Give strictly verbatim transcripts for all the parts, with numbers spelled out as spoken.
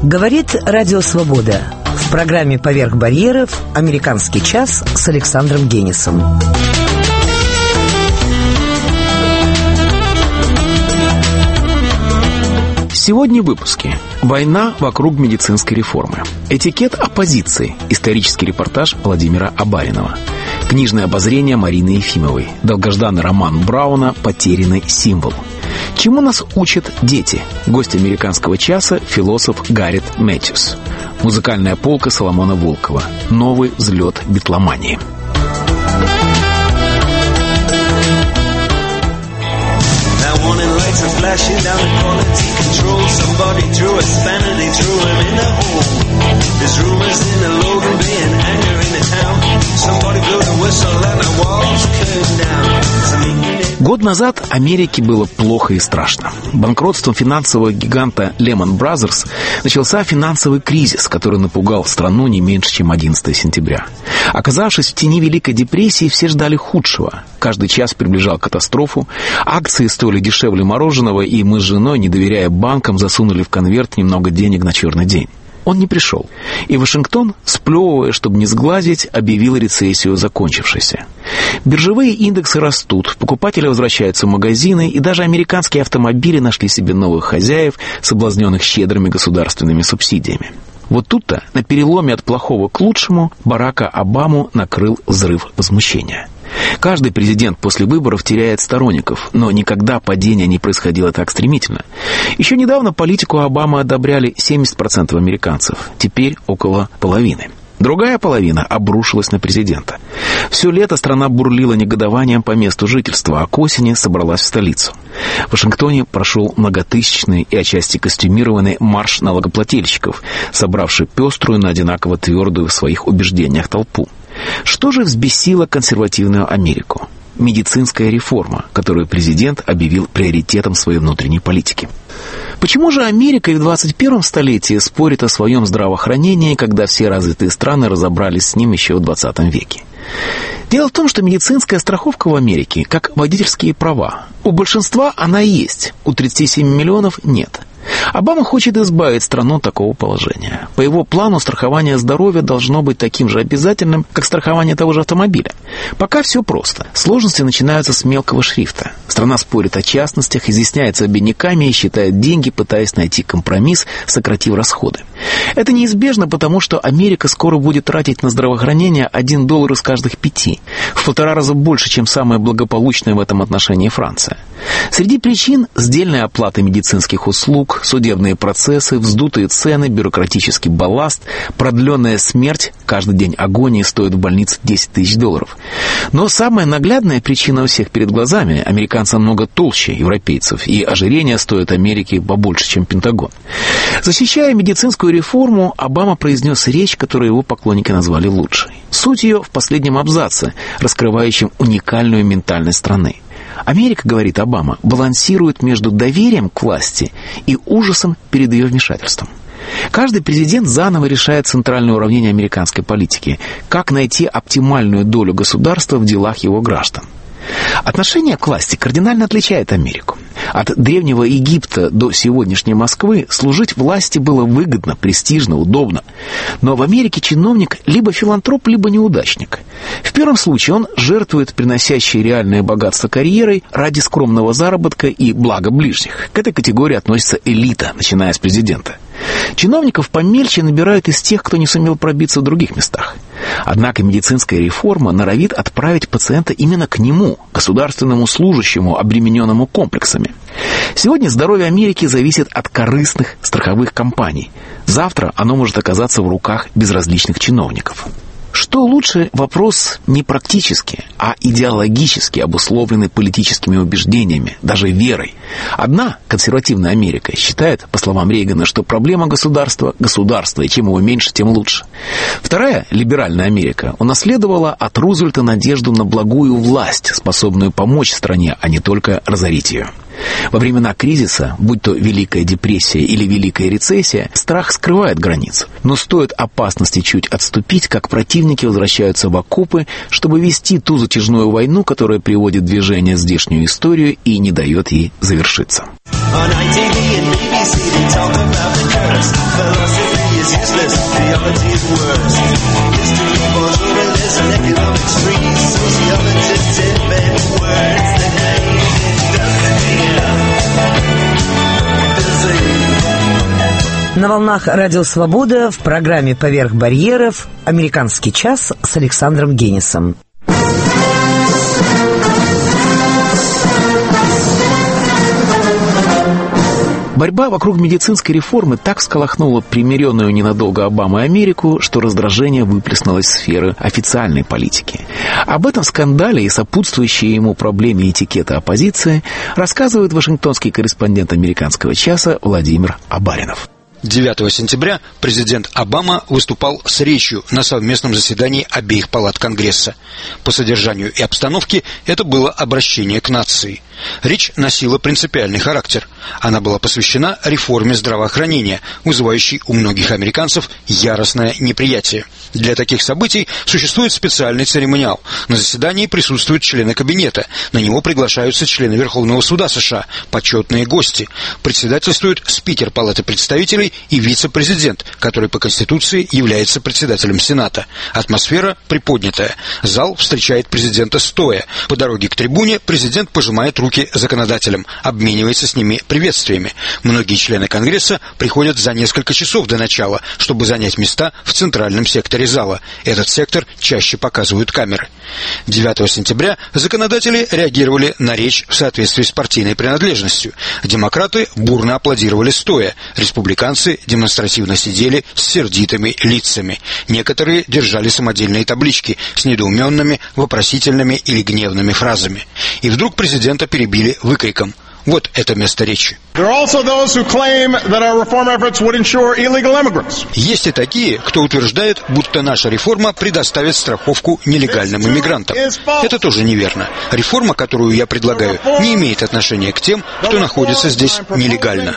Говорит Радио Свобода. В программе «Поверх барьеров» «Американский час» с Александром Генисом. Сегодня в выпуске. Война вокруг медицинской реформы. Этикет оппозиции. Исторический репортаж Владимира Абаринова. Книжное обозрение Марины Ефимовой. Долгожданный роман Брауна «Потерянный символ». Чему нас учат дети? Гость американского часа – философ Гаррет Мэтьюс. Музыкальная полка Соломона Волкова. Новый взлет битломании. Flashing down the quality control. Somebody threw a spanner, they threw him in the hole. There's rumors in the Logan Bay and anger in the town. Somebody blew the whistle and the walls came down. Год назад Америке было плохо и страшно. Банкротством финансового гиганта Lehman Brothers начался финансовый кризис, который напугал страну не меньше, чем одиннадцатого сентября. Оказавшись в тени Великой депрессии, все ждали худшего. Каждый час приближал катастрофу. Акции стоили дешевле мороженого, и мы с женой, не доверяя банкам, засунули в конверт немного денег на черный день. Он не пришел. И Вашингтон, сплевывая, чтобы не сглазить, объявил рецессию закончившейся. Биржевые индексы растут, покупатели возвращаются в магазины, и даже американские автомобили нашли себе новых хозяев, соблазненных щедрыми государственными субсидиями. Вот тут-то, на переломе от плохого к лучшему, Барака Обаму накрыл взрыв возмущения. Каждый президент после выборов теряет сторонников, но никогда падение не происходило так стремительно. Еще недавно политику Обамы одобряли семьдесят процентов американцев, теперь около половины. Другая половина обрушилась на президента. Все лето страна бурлила негодованием по месту жительства, а к осени собралась в столицу. В Вашингтоне прошел многотысячный и отчасти костюмированный марш налогоплательщиков, собравший пеструю, но одинаково твердую в своих убеждениях толпу. Что же взбесило консервативную Америку? Медицинская реформа, которую президент объявил приоритетом своей внутренней политики. Почему же Америка и в двадцать первом столетии спорит о своем здравоохранении, когда все развитые страны разобрались с ним еще в двадцатом веке? Дело в том, что медицинская страховка в Америке, как водительские права. У большинства она есть, у тридцати семи миллионов нет. Обама хочет избавить страну от такого положения. По его плану страхование здоровья должно быть таким же обязательным, как страхование того же автомобиля. Пока все просто. Сложности начинаются с мелкого шрифта. Страна спорит о частностях, изъясняется обиняками и считает деньги, пытаясь найти компромисс, сократив расходы. Это неизбежно, потому что Америка скоро будет тратить на здравоохранение один доллар из каждых пяти. В полтора раза больше, чем самая благополучная в этом отношении Франция. Среди причин – сдельная оплата медицинских услуг, судебные процессы, вздутые цены, бюрократический балласт, продленная смерть, каждый день агонии стоит в больнице десять тысяч долларов. Но самая наглядная причина у всех перед глазами – американцы много толще европейцев, и ожирение стоит Америке побольше, чем Пентагон. Защищая медицинскую реформу, Обама произнес речь, которую его поклонники назвали лучшей. Суть ее в последнем абзаце, раскрывающем уникальную ментальность страны. Америка, говорит Обама, балансирует между доверием к власти и ужасом перед ее вмешательством. Каждый президент заново решает центральное уравнение американской политики, как найти оптимальную долю государства в делах его граждан. Отношение к власти кардинально отличает Америку. От древнего Египта до сегодняшней Москвы служить власти было выгодно, престижно, удобно. Но в Америке чиновник либо филантроп, либо неудачник. В первом случае он жертвует приносящей реальное богатство карьерой ради скромного заработка и блага ближних. К этой категории относится элита, начиная с президента. Чиновников помельче набирают из тех, кто не сумел пробиться в других местах. Однако медицинская реформа норовит отправить пациента именно к нему, государственному служащему, обремененному комплексами. Сегодня здоровье Америки зависит от корыстных страховых компаний. Завтра оно может оказаться в руках безразличных чиновников. Что лучше, вопрос не практически, а идеологически обусловленный политическими убеждениями, даже верой. Одна, консервативная Америка, считает, по словам Рейгана, что проблема государства – государство, и чем его меньше, тем лучше. Вторая, либеральная Америка, унаследовала от Рузвельта надежду на благую власть, способную помочь стране, а не только разорить ее. Во времена кризиса, будь то Великая депрессия или Великая рецессия, страх скрывает границы. Но стоит опасности чуть отступить, как противники возвращаются в окопы, чтобы вести ту затяжную войну, которая приводит в движение здешнюю историю и не дает ей завершиться. On I T V and B B C they talk about the curse. Philosophy is useless, theology is worse. History falls over this and economics freeze. Sociologists invent words that ain't На волнах Радио Свобода в программе «Поверх барьеров» «Американский час» с Александром Генисом. Борьба вокруг медицинской реформы так всколыхнула примиренную ненадолго Обамой Америку, что раздражение выплеснулось в сферы официальной политики. Об этом скандале и сопутствующей ему проблеме этикета оппозиции рассказывает вашингтонский корреспондент «Американского часа» Владимир Абаринов. девятого сентября президент Обама выступал с речью на совместном заседании обеих палат Конгресса. По содержанию и обстановке это было обращение к нации. Речь носила принципиальный характер. Она была посвящена реформе здравоохранения, вызывающей у многих американцев яростное неприятие. Для таких событий существует специальный церемониал. На заседании присутствуют члены кабинета. На него приглашаются члены Верховного суда США, почетные гости. Председательствует спикер Палаты представителей и вице-президент, который по Конституции является председателем Сената. Атмосфера приподнятая. Зал встречает президента стоя. По дороге к трибуне президент пожимает руки законодателям, обменивается с ними приветствиями. Многие члены Конгресса приходят за несколько часов до начала, чтобы занять места в центральном секторе зала. Этот сектор чаще показывают камеры. девятого сентября законодатели реагировали на речь в соответствии с партийной принадлежностью. Демократы бурно аплодировали стоя. Республиканцы демонстративно сидели с сердитыми лицами. Некоторые держали самодельные таблички с недоуменными, вопросительными или гневными фразами. И вдруг президента перебили выкриком. Вот это место речи. Есть и такие, кто утверждает, будто наша реформа предоставит страховку нелегальным иммигрантам. Это тоже неверно. Реформа, которую я предлагаю, не имеет отношения к тем, кто находится здесь нелегально.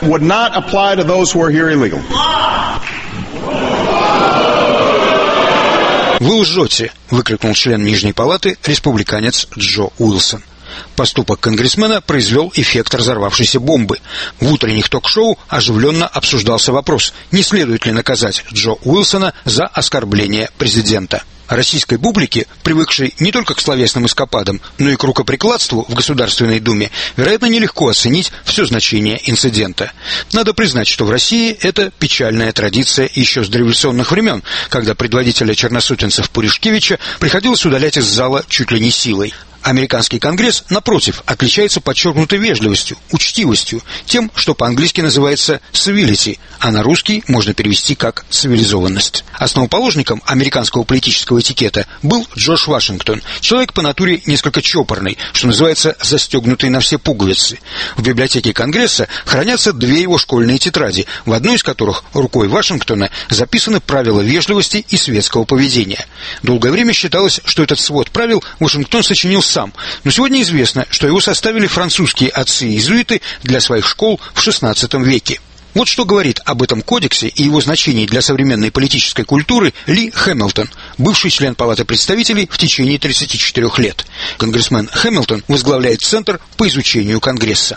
«Вы лжете!» — выкрикнул член Нижней палаты, республиканец Джо Уилсон. Поступок конгрессмена произвел эффект разорвавшейся бомбы. В утренних ток-шоу оживленно обсуждался вопрос, не следует ли наказать Джо Уилсона за оскорбление президента. Российской публике, привыкшей не только к словесным эскападам, но и к рукоприкладству в Государственной Думе, вероятно, нелегко оценить все значение инцидента. Надо признать, что в России это печальная традиция еще с дореволюционных времен, когда предводителя черносотенцев Пуришкевича приходилось удалять из зала чуть ли не силой. Американский Конгресс, напротив, отличается подчеркнутой вежливостью, учтивостью, тем, что по-английски называется civility, а на русский можно перевести как цивилизованность. Основоположником американского политического этикета был Джордж Вашингтон, человек по натуре несколько чопорный, что называется застегнутый на все пуговицы. В библиотеке Конгресса хранятся две его школьные тетради, в одной из которых рукой Вашингтона записаны правила вежливости и светского поведения. Долгое время считалось, что этот свод правил Вашингтон сочинил сам, но сегодня известно, что его составили французские отцы-иезуиты для своих школ в шестнадцатом веке. Вот что говорит об этом кодексе и его значении для современной политической культуры Ли Хэмилтон, бывший член Палаты представителей в течение тридцати четырёх лет. Конгрессмен Хэмилтон возглавляет Центр по изучению Конгресса.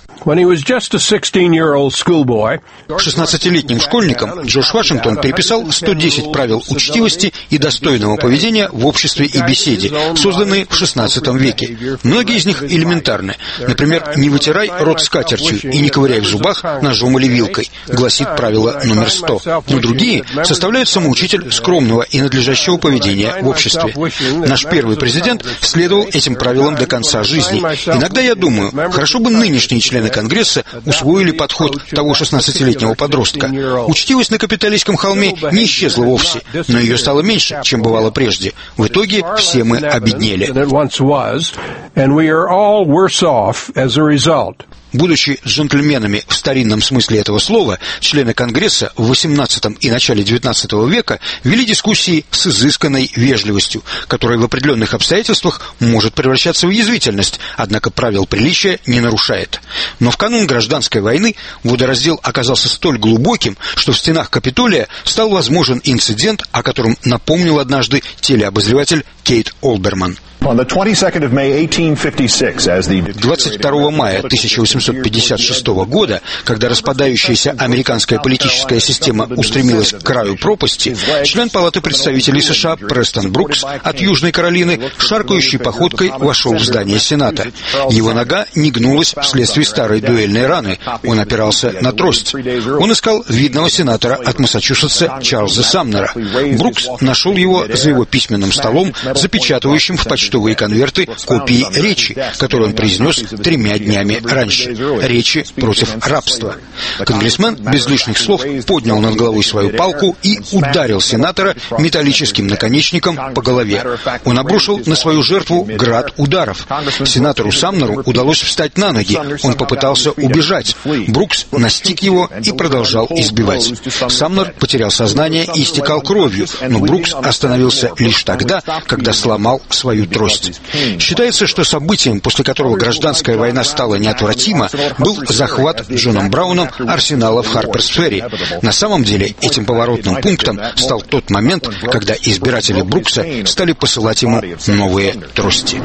шестнадцатилетним школьником Джордж Вашингтон переписал сто десять правил учтивости и достойного поведения в обществе и беседе, созданные в шестнадцатом веке. Многие из них элементарны. Например, не вытирай рот скатертью и не ковыряй в зубах ножом или вилкой, гласит правило номер сто. Но другие составляют самоучитель скромного и надлежащего поведения в обществе. Наш первый президент следовал этим правилам до конца жизни. Иногда я думаю, хорошо бы нынешние члены Конгресса усвоили подход того шестнадцатилетнего подростка. Учтивость на капиталистском холме не исчезла вовсе, но ее стало меньше, чем бывало прежде. В итоге все мы обеднели. Будучи джентльменами в старинном смысле этого слова, члены Конгресса в восемнадцатом и начале девятнадцатого века вели дискуссии с изысканной вежливостью, которая в определенных обстоятельствах может превращаться в язвительность, однако правил приличия не нарушает. Но в канун гражданской войны водораздел оказался столь глубоким, что в стенах Капитолия стал возможен инцидент, о котором напомнил однажды телеобозреватель Кейт Олберман. двадцать второго мая тысяча восемьсот восемьсот пятьдесят шестого года, когда распадающаяся американская политическая система устремилась к краю пропасти, член Палаты представителей США Престон Брукс от Южной Каролины шаркающей походкой вошел в здание Сената. Его нога не гнулась вследствие старой дуэльной раны. Он опирался на трость. Он искал видного сенатора от Массачусетса Чарльза Самнера. Брукс нашел его за его письменным столом, запечатывающим в почтовые конверты копии речи, которую он произнес тремя днями раньше. Речи против рабства. Конгрессмен без лишних слов поднял над головой свою палку и ударил сенатора металлическим наконечником по голове. Он обрушил на свою жертву град ударов. Сенатору Самнеру удалось встать на ноги. Он попытался убежать. Брукс настиг его и продолжал избивать. Самнер потерял сознание и истекал кровью, но Брукс остановился лишь тогда, когда сломал свою трость. Считается, что событием, после которого гражданская война стала неотвратима, был захват Джоном Брауном арсенала в Харперс-Ферри. На самом деле, этим поворотным пунктом стал тот момент, когда избиратели Брукса стали посылать ему новые трости.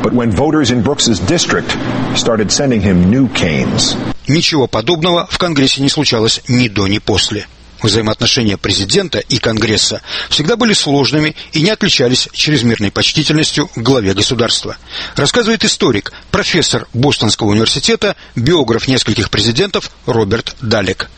Ничего подобного в Конгрессе не случалось ни до, ни после. Взаимоотношения президента и Конгресса всегда были сложными и не отличались чрезмерной почтительностью к главе государства. Рассказывает историк, профессор Бостонского университета, биограф нескольких президентов Роберт Далек.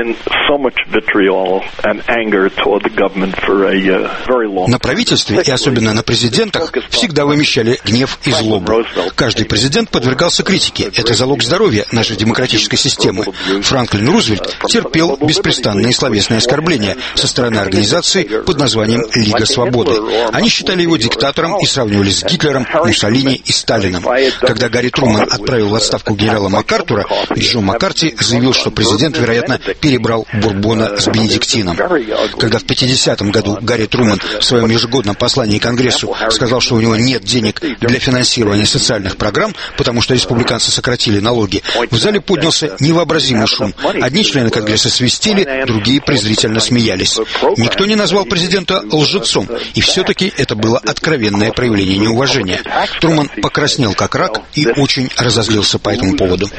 На правительстве и особенно на президентах всегда вымещали гнев и злобу. Каждый президент подвергался критике. Это залог здоровья нашей демократической системы. Франклин Рузвельт терпел беспрестанные словесные оскорбления со стороны организации под названием «Лига свободы». Они считали его диктатором и сравнивали с Гитлером, Муссолини и Сталином. Когда Гарри Трумэн отправил в отставку генерала МакАртура, Джо Маккарти заявил, что президент, вероятно, перебрал бурбона с бенедиктином. Когда в пятидесятом году Гарри Трумэн в своем ежегодном послании Конгрессу сказал, что у него нет денег для финансирования социальных программ, потому что республиканцы сократили налоги, в зале поднялся невообразимый шум. Одни члены Конгресса свистели, другие презрительно смеялись. Никто не назвал президента лжецом, и все-таки это было откровенное проявление неуважения. Трумэн покраснел как рак и очень разозлился по этому поводу.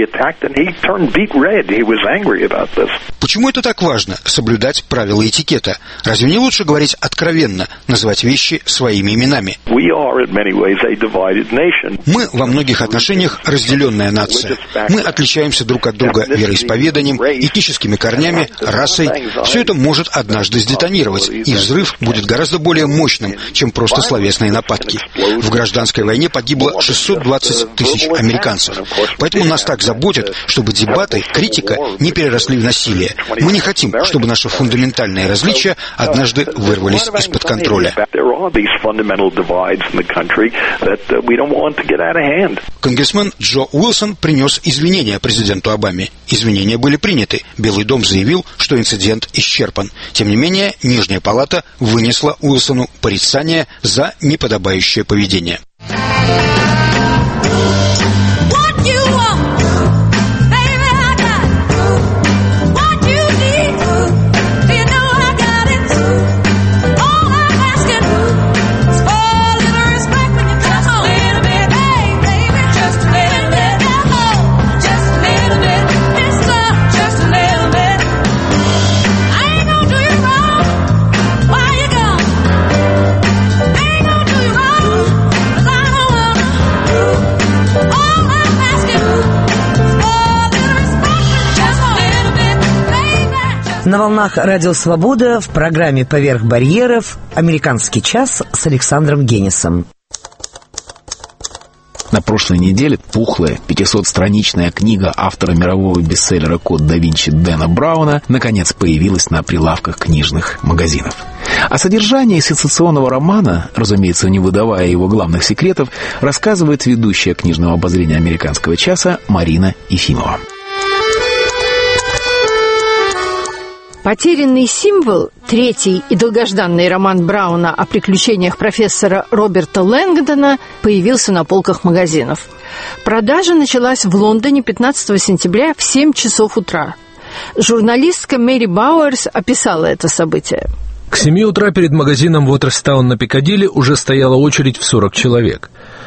Почему это так важно — соблюдать правила этикета? Разве не лучше говорить откровенно, называть вещи своими именами? Мы во многих отношениях разделенная нация. Мы отличаемся друг от друга вероисповеданием, этническими корнями, расой. Все это может однажды сдетонировать, и взрыв будет гораздо более мощным, чем просто словесные нападки. В гражданской войне погибло шестьсот двадцать тысяч американцев. Поэтому нас так заботит, чтобы дебаты, критика не переросли в насилие. Мы не хотим, чтобы наши фундаментальные различия однажды вырвались из-под контроля. Конгрессмен Джо Уилсон принес извинения президенту Обаме. Извинения были приняты. Белый дом заявил, что инцидент исчерпан. Тем не менее, Нижняя палата вынесла Уилсону порицание за неподобающее поведение. На волнах Радио Свобода в программе «Поверх барьеров» «Американский час» с Александром Генисом. На прошлой неделе пухлая пятисотстраничная книга автора мирового бестселлера «Код да Винчи» Дэна Брауна наконец появилась на прилавках книжных магазинов. О содержании сенсационного романа, разумеется, не выдавая его главных секретов, рассказывает ведущая книжного обозрения «Американского часа» Марина Ефимова. «Потерянный символ», третий и долгожданный роман Брауна о приключениях профессора Роберта Лэнгдона, появился на полках магазинов. Продажа началась в Лондоне пятнадцатого сентября в семь часов утра. Журналистка Мэри Бауэрс описала это событие. К семи утра перед магазином Waterstown на Пикадилли уже стояла очередь в сорок человек.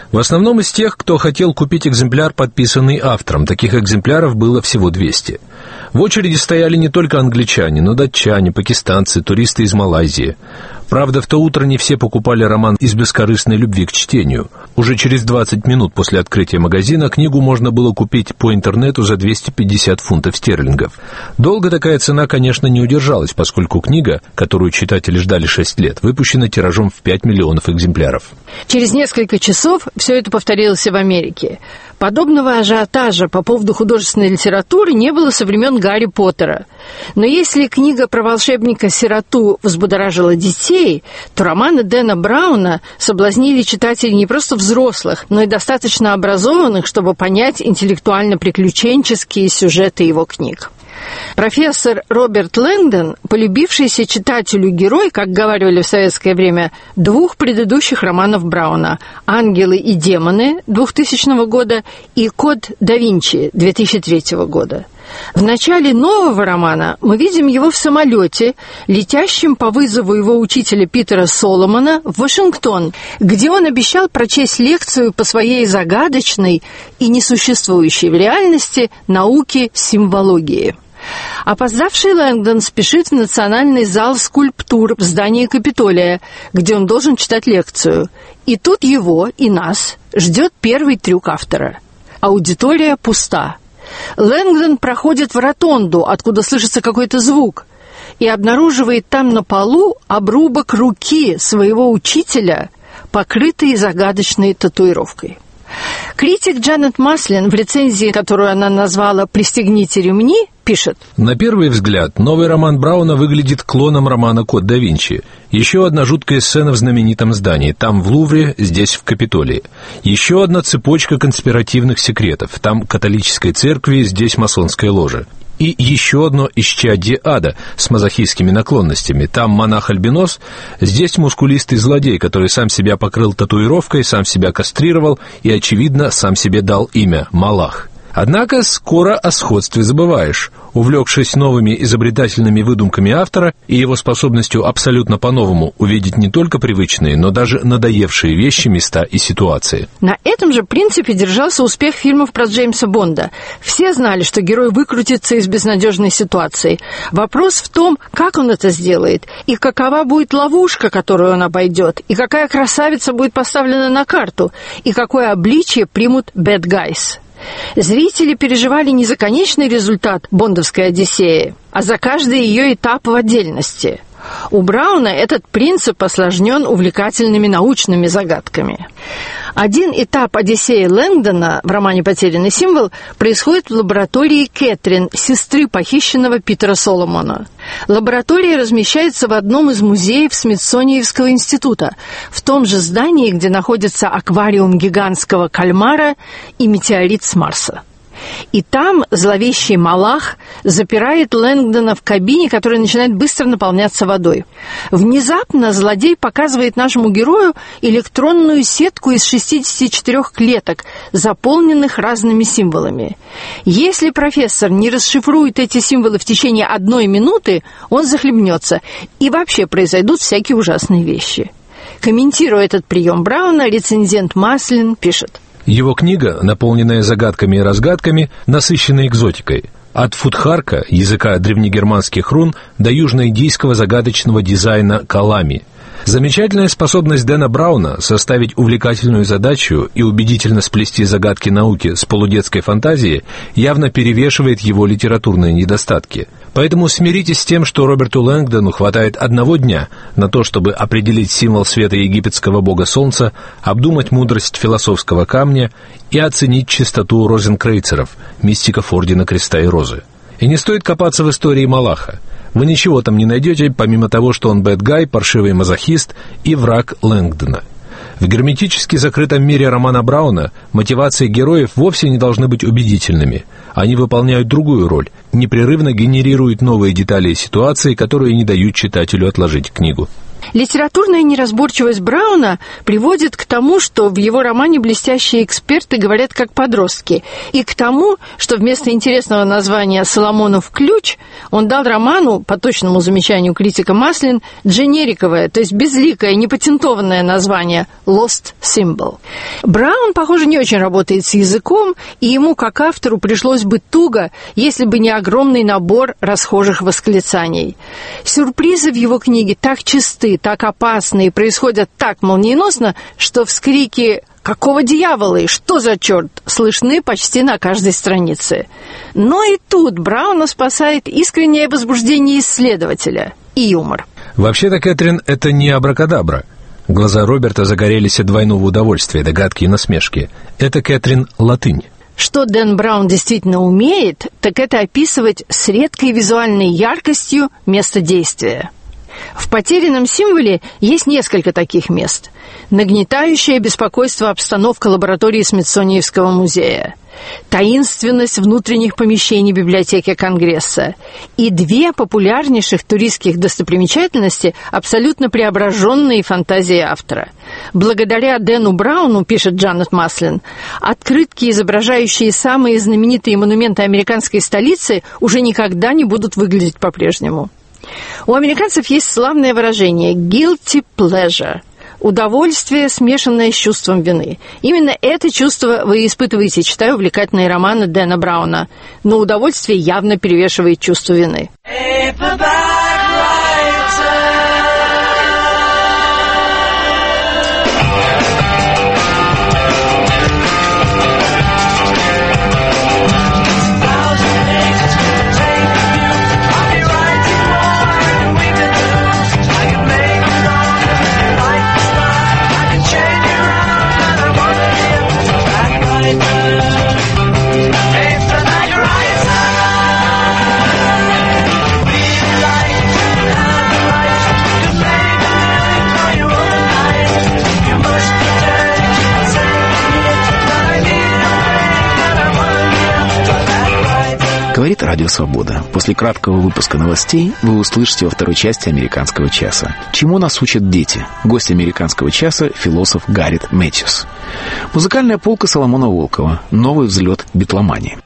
В основном из тех, кто хотел купить экземпляр, подписанный автором. Таких экземпляров было всего двести. В очереди стояли не только англичане, но датчане, пакистанцы, туристы из Малайзии. Правда, в то утро не все покупали роман из бескорыстной любви к чтению. Уже через двадцать минут после открытия магазина книгу можно было купить по интернету за двести пятьдесят фунтов стерлингов. Долго такая цена, конечно, не удержалась, поскольку книга, которую читатели ждали шесть лет, выпущена тиражом в пять миллионов экземпляров. Через несколько часов все это повторилось и в Америке. Подобного ажиотажа по поводу художественной литературы не было со времен Гарри Поттера. Но если книга про волшебника-сироту взбудоражила детей, то романы Дэна Брауна соблазнили читателей не просто взрослых, но и достаточно образованных, чтобы понять интеллектуально-приключенческие сюжеты его книг. Профессор Роберт Лэнгдон, полюбившийся читателю герой, как говаривали в советское время, двух предыдущих романов Брауна «Ангелы и демоны» двухтысячного года и «Код да Винчи» две тысячи третьего года. В начале нового романа мы видим его в самолете, летящем по вызову его учителя Питера Соломона в Вашингтон, где он обещал прочесть лекцию по своей загадочной и несуществующей в реальности науке символогии. Опоздавший Лэнгдон спешит в Национальный зал скульптур в здании Капитолия, где он должен читать лекцию. И тут его и нас ждет первый трюк автора. Аудитория пуста. Лэнгдон проходит в ротонду, откуда слышится какой-то звук, и обнаруживает там на полу обрубок руки своего учителя, покрытый загадочной татуировкой. Критик Джанет Маслин в рецензии, которую она назвала «Пристегните ремни», пишет: На первый взгляд, новый роман Брауна выглядит клоном романа «Код да Винчи». Еще одна жуткая сцена в знаменитом здании. Там в Лувре, здесь в Капитолии. Еще одна цепочка конспиративных секретов. Там католической церкви, здесь масонская ложа. И еще одно исчадье ада с мазохистскими наклонностями. Там монах-альбинос, здесь мускулистый злодей, который сам себя покрыл татуировкой, сам себя кастрировал и, очевидно, сам себе дал имя Малах. Однако скоро о сходстве забываешь. Увлекшись новыми изобретательными выдумками автора и его способностью абсолютно по-новому увидеть не только привычные, но даже надоевшие вещи, места и ситуации. На этом же принципе держался успех фильмов про Джеймса Бонда. Все знали, что герой выкрутится из безнадежной ситуации. Вопрос в том, как он это сделает, и какова будет ловушка, которую он обойдет, и какая красавица будет поставлена на карту, и какое обличие примут bad guys. Зрители переживали не за конечный результат бондовской «Одиссеи», а за каждый ее этап в отдельности. У Брауна этот принцип осложнен увлекательными научными загадками. Один этап «Одиссеи» Лэнгдона в романе «Потерянный символ» происходит в лаборатории Кэтрин, сестры похищенного Питера Соломона. Лаборатория размещается в одном из музеев Смитсониевского института, в том же здании, где находится аквариум гигантского кальмара и метеорит с Марса. И там зловещий Малах запирает Лэнгдона в кабине, которая начинает быстро наполняться водой. Внезапно злодей показывает нашему герою электронную сетку из шестидесяти четырёх клеток, заполненных разными символами. Если профессор не расшифрует эти символы в течение одной минуты, он захлебнется, и вообще произойдут всякие ужасные вещи. Комментируя этот прием Брауна, рецензент Маслин пишет: Его книга, наполненная загадками и разгадками, насыщена экзотикой. От футхарка, языка древнегерманских рун, до южноиндийского загадочного дизайна калами. Замечательная способность Дэна Брауна составить увлекательную задачу и убедительно сплести загадки науки с полудетской фантазией явно перевешивает его литературные недостатки. Поэтому смиритесь с тем, что Роберту Лэнгдону хватает одного дня на то, чтобы определить символ света египетского бога солнца, обдумать мудрость философского камня и оценить чистоту розенкрейцеров, мистиков Ордена Креста и Розы. И не стоит копаться в истории Малаха. Вы ничего там не найдете, помимо того, что он бэд-гай, паршивый мазохист и враг Лэнгдона. В герметически закрытом мире романа Брауна мотивации героев вовсе не должны быть убедительными. Они выполняют другую роль – непрерывно генерирует новые детали и ситуации, которые не дают читателю отложить книгу. Литературная неразборчивость Брауна приводит к тому, что в его романе блестящие эксперты говорят как подростки, и к тому, что вместо интересного названия «Соломонов ключ» он дал роману, по точному замечанию критика Маслин, дженериковое, то есть безликое, непатентованное название «Lost Symbol». Браун, похоже, не очень работает с языком, и ему, как автору, пришлось бы туго, если бы не огромный набор расхожих восклицаний. Сюрпризы в его книге так чисты, так опасны и происходят так молниеносно, что вскрики «Какого дьявола? И что за черт?» слышны почти на каждой странице. Но и тут Брауна спасает искреннее возбуждение исследователя и юмор. Вообще-то, Кэтрин, это не абракадабра. Глаза Роберта загорелись от двойного удовольствия, догадки и насмешки. Это, Кэтрин, латынь. Что Дэн Браун действительно умеет, так это описывать с редкой визуальной яркостью место действия. В «Потерянном символе» есть несколько таких мест. Нагнетающее беспокойство обстановка лаборатории Смитсониевского музея, таинственность внутренних помещений библиотеки Конгресса и две популярнейших туристских достопримечательности, абсолютно преображенные фантазией автора. Благодаря Дэну Брауну, пишет Джанет Маслин, открытки, изображающие самые знаменитые монументы американской столицы, уже никогда не будут выглядеть по-прежнему. У американцев есть славное выражение «guilty pleasure» – удовольствие, смешанное с чувством вины. Именно это чувство вы испытываете, читая увлекательные романы Дэна Брауна. Но удовольствие явно перевешивает чувство вины. Говорит Радио Свобода. После краткого выпуска новостей вы услышите во второй части «Американского часа». Чему нас учат дети? Гость «Американского часа» — философ Гаррет Мэтьюс. Музыкальная полка Соломона Волкова. Новый взлет битломании.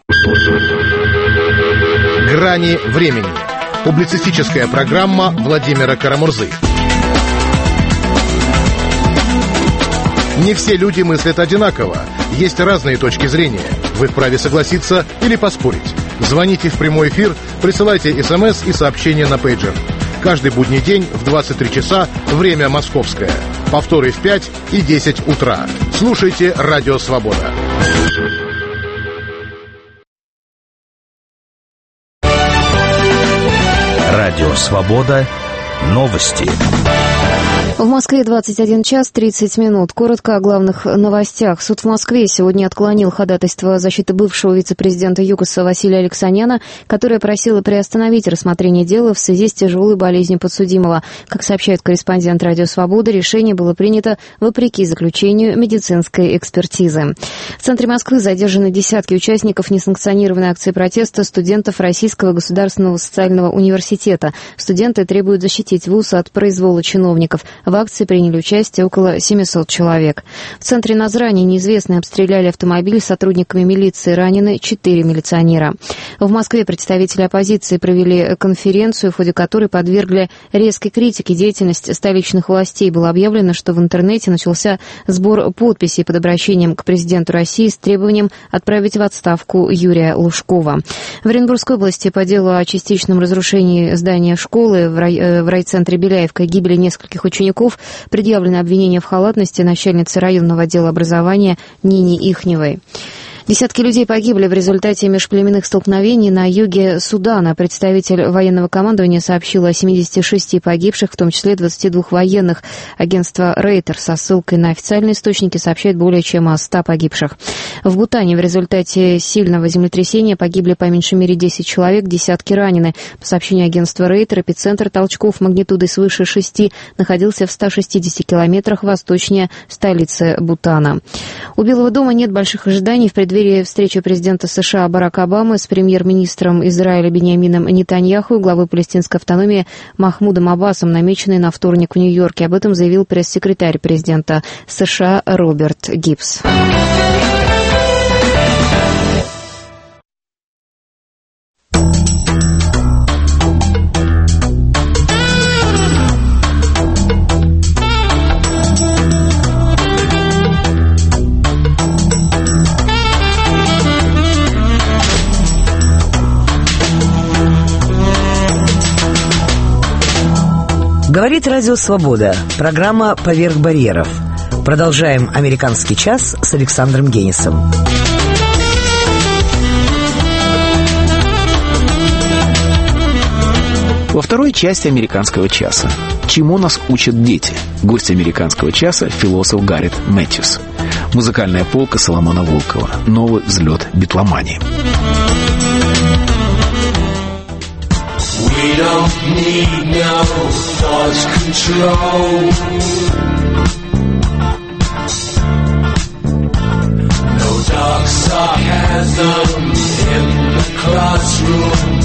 «Грани времени». Публицистическая программа Владимира Карамурзы. Не все люди мыслят одинаково. Есть разные точки зрения. Вы вправе согласиться или поспорить. Звоните в прямой эфир, присылайте смс и сообщения на пейджер. Каждый будний день в двадцать три часа, время московское. Повторы в пять и десять утра. Слушайте «Радио Свобода». Радио Свобода. Новости. В Москве двадцать один час тридцать минут. Коротко о главных новостях. Суд в Москве сегодня отклонил ходатайство защиты бывшего вице-президента ЮКОСа Василия Алексаняна, которое просило приостановить рассмотрение дела в связи с тяжелой болезнью подсудимого. Как сообщает корреспондент «Радио Свобода», решение было принято вопреки заключению медицинской экспертизы. В центре Москвы задержаны десятки участников несанкционированной акции протеста студентов Российского государственного социального университета. Студенты требуют защитить вуз от произвола чиновников. В акции приняли участие около семисот человек. В центре Назрани неизвестные обстреляли автомобиль, сотрудниками милиции ранены четыре милиционера. В Москве представители оппозиции провели конференцию, в ходе которой подвергли резкой критике деятельность столичных властей. Было объявлено, что в интернете начался сбор подписей под обращением к президенту России с требованием отправить в отставку Юрия Лужкова. В Оренбургской области по делу о частичном разрушении здания школы в, рай... в райцентре Беляевка и гибели нескольких учеников предъявлено обвинение в халатности начальницы районного отдела образования Нине Ихневой. Десятки людей погибли в результате межплеменных столкновений на юге Судана. Представитель военного командования сообщил о семидесяти шести погибших, в том числе двадцати двух военных. Агентство Рейтер со ссылкой на официальные источники сообщает более чем о ста погибших. В Бутане в результате сильного землетрясения погибли по меньшей мере десять человек, десятки ранены. По сообщению агентства Рейтер, эпицентр толчков магнитудой свыше шести находился в ста шестидесяти километрах восточнее столицы Бутана. У Белого дома нет больших ожиданий в преддверии провели встречу президента США Барака Обамы с премьер-министром Израиля Биньямином Нетаньяху и главой палестинской автономии Махмудом Аббасом, намеченной на вторник в Нью-Йорке. Об этом заявил пресс-секретарь президента США Роберт Гибс. Говорит Радио Свобода. Программа «Поверх барьеров». Продолжаем «Американский час» с Александром Генисом. Во второй части «Американского часа». Чему нас учат дети? Гость «Американского часа» – философ Гаррет Мэтьюс. Музыкальная полка Соломона Волкова. Новый взлет битломании. We don't need no thought control. No dark sarcasm in the classroom.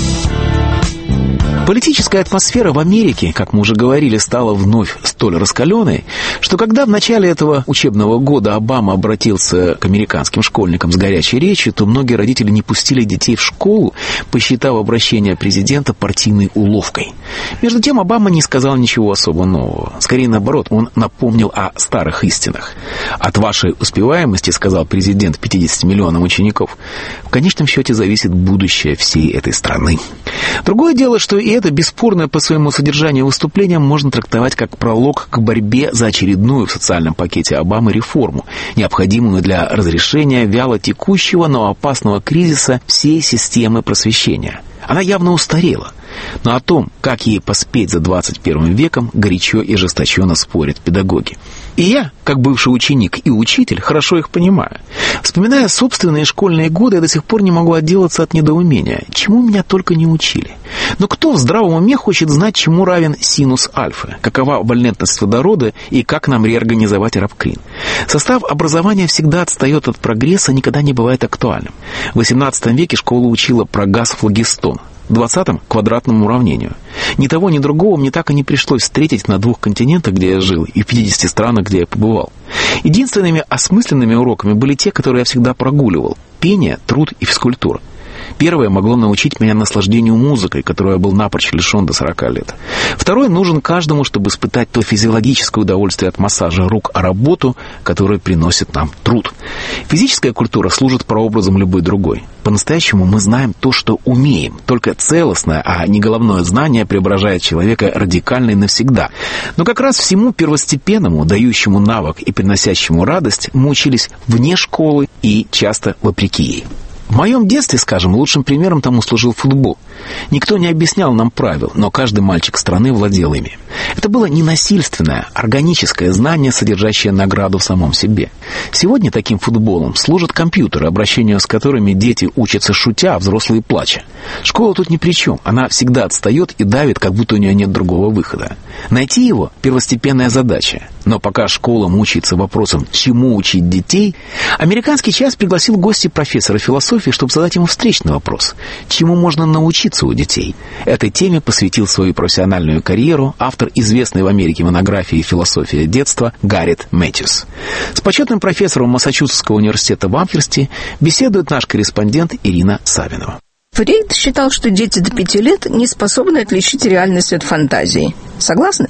Политическая атмосфера в Америке, как мы уже говорили, стала вновь столь раскаленной, что когда в начале этого учебного года Обама обратился к американским школьникам с горячей речью, то многие родители не пустили детей в школу, посчитав обращение президента партийной уловкой. Между тем, Обама не сказал ничего особо нового. Скорее, наоборот, он напомнил о старых истинах. «От вашей успеваемости, — сказал президент пятидесяти миллионам учеников, — в конечном счете зависит будущее всей этой страны». Другое дело, что и это бесспорное по своему содержанию выступление можно трактовать как пролог к борьбе за очередную в социальном пакете Обамы реформу, необходимую для разрешения вяло текущего, но опасного кризиса всей системы просвещения. Она явно устарела. Но о том, как ей поспеть за двадцать первым веком, горячо и ожесточенно спорят педагоги. И я, как бывший ученик и учитель, хорошо их понимаю. Вспоминая собственные школьные годы, я до сих пор не могу отделаться от недоумения. Чему меня только не учили. Но кто в здравом уме хочет знать, чему равен синус альфа, какова валентность водорода и как нам реорганизовать рабклин? Состав образования всегда отстает от прогресса, никогда не бывает актуальным. В восемнадцатом веке школа учила про газ-флогистон. В двадцатом — квадратному уравнению. Ни того, ни другого мне так и не пришлось встретить на двух континентах, где я жил, и в пятидесяти странах, где я побывал. Единственными осмысленными уроками были те, которые я всегда прогуливал: пение, труд и физкультура. Первое могло научить меня наслаждению музыкой, которой я был напрочь лишен до сорока лет. Второе нужен каждому, чтобы испытать то физиологическое удовольствие от массажа рук, а работу, которую приносит нам труд. Физическая культура служит прообразом любой другой. По-настоящему мы знаем то, что умеем. Только целостное, а не головное знание преображает человека радикально и навсегда. Но как раз всему первостепенному, дающему навык и приносящему радость, мы учились вне школы и часто вопреки ей. В моем детстве, скажем, лучшим примером тому служил футбол. Никто не объяснял нам правил, но каждый мальчик страны владел ими. Это было не насильственное, органическое знание, содержащее награду в самом себе. Сегодня таким футболом служат компьютеры, обращению с которыми дети учатся шутя, а взрослые плача. Школа тут ни при чем. Она всегда отстает и давит, как будто у нее нет другого выхода. Найти его – первостепенная задача. Но пока школа мучается вопросом, чему учить детей, «Американский час» пригласил гостя профессора философии, чтобы задать ему встречный вопрос: чему можно научиться у детей? Этой теме посвятил свою профессиональную карьеру автор известной в Америке монографии «Философия детства» Гаррет Мэтьюс. С почетным профессором Массачусетского университета в Амхерсте беседует наш корреспондент Ирина Савинова. Фрейд считал, что дети до пяти лет не способны отличить реальность от фантазии. Согласны?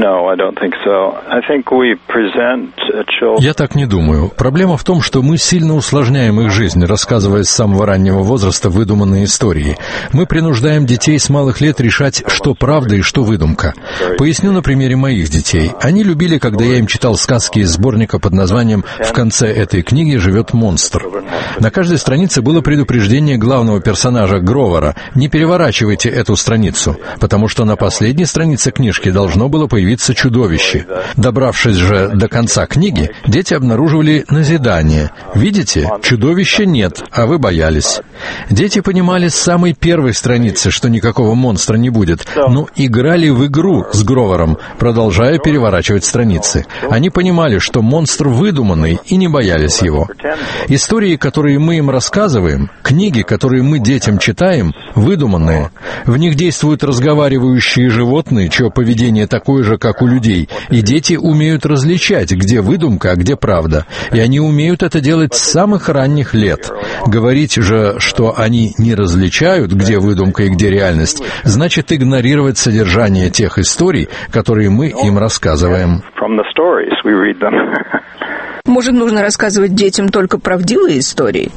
Я так не думаю. Проблема в том, что мы сильно усложняем их жизнь, рассказывая с самого раннего возраста выдуманные истории. Мы принуждаем детей с малых лет решать, что правда и что выдумка. Поясню на примере моих детей. Они любили, когда я им читал сказки из сборника под названием «В конце этой книги живет монстр». На каждой странице было предупреждение главного персонажа Гровера: не переворачивайте эту страницу, потому что на последней странице книги книжке должно было появиться чудовище. Добравшись же до конца книги, дети обнаруживали назидание. Видите, чудовища нет, а вы боялись. Дети понимали с самой первой страницы, что никакого монстра не будет, но играли в игру с Гровером, продолжая переворачивать страницы. Они понимали, что монстр выдуманный, и не боялись его. Истории, которые мы им рассказываем, книги, которые мы детям читаем, выдуманные. В них действуют разговаривающие животные, чье поведение такое же, как у людей, и дети умеют различать, где выдумка, а где правда. И они умеют это делать с самых ранних лет. Говорить же, что они не различают, где выдумка и где реальность, значит игнорировать содержание тех историй, которые мы им рассказываем. Может, нужно рассказывать детям только правдивые истории?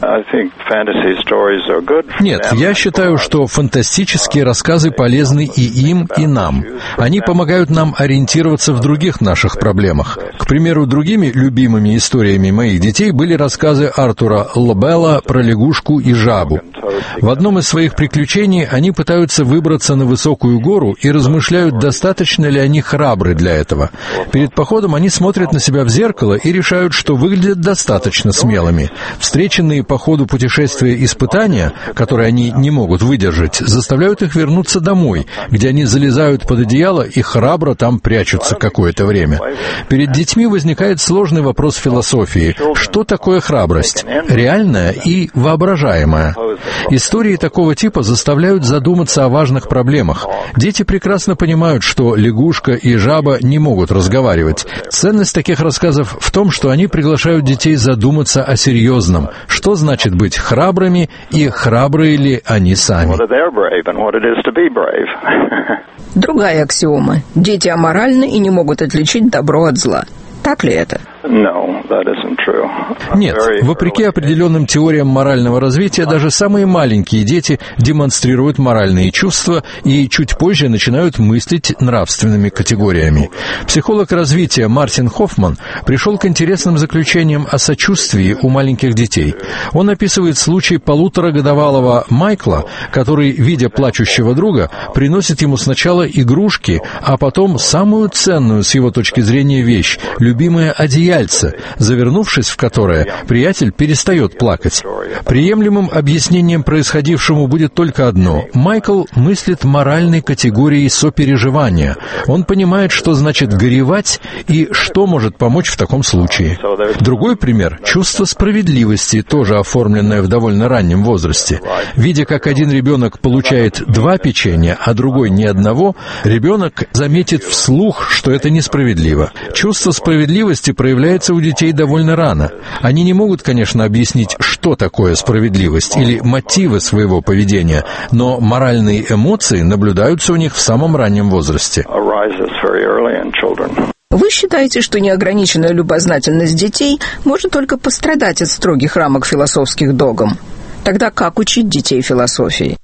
Нет, я считаю, что фантастические рассказы полезны и им, и нам. Они помогают нам ориентироваться в других наших проблемах. К примеру, другими любимыми историями моих детей были рассказы Артура Лобелла про лягушку и жабу. В одном из своих приключений они пытаются выбраться на высокую гору и размышляют, достаточно ли они храбры для этого. Перед походом они смотрят на себя в зеркало и решают, что выглядят достаточно смелыми. Встреченные по ходу путешествия испытания, которые они не могут выдержать, заставляют их вернуться домой, где они залезают под одеяло и храбро там прячутся какое-то время. Перед детьми возникает сложный вопрос философии. Что такое храбрость? Реальная и воображаемая. Истории такого типа заставляют задуматься о важных проблемах. Дети прекрасно понимают, что лягушка и жаба не могут разговаривать. Ценность таких рассказов в том, что они приглашают детей задуматься о серьезном. Что значит быть храбрыми и храбрые ли они сами? Другая аксиома. Дети аморальны и не могут отличить добро от зла. Так ли это? Нет, вопреки определенным теориям морального развития, даже самые маленькие дети демонстрируют моральные чувства и чуть позже начинают мыслить нравственными категориями. Психолог развития Мартин Хоффман пришел к интересным заключениям о сочувствии у маленьких детей. Он описывает случай полуторагодовалого Майкла, который, видя плачущего друга, приносит ему сначала игрушки, а потом самую ценную с его точки зрения вещь — любимое одеяльце, завернувшись в которое, приятель перестает плакать. Приемлемым объяснением происходившему будет только одно. Майкл мыслит моральной категорией сопереживания. Он понимает, что значит горевать и что может помочь в таком случае. Другой пример — чувство справедливости, тоже оформленное в довольно раннем возрасте. Видя, как один ребенок получает два печенья, а другой ни одного, ребенок заметит вслух, что это несправедливо. Чувство справедливости проявляется у детей довольно рано. Они не могут, конечно, объяснить, что такое справедливость или мотивы своего поведения, но моральные эмоции наблюдаются у них в самом раннем возрасте. Вы считаете, что неограниченная любознательность детей может только пострадать от строгих рамок философских догм? Тогда как учить детей философии?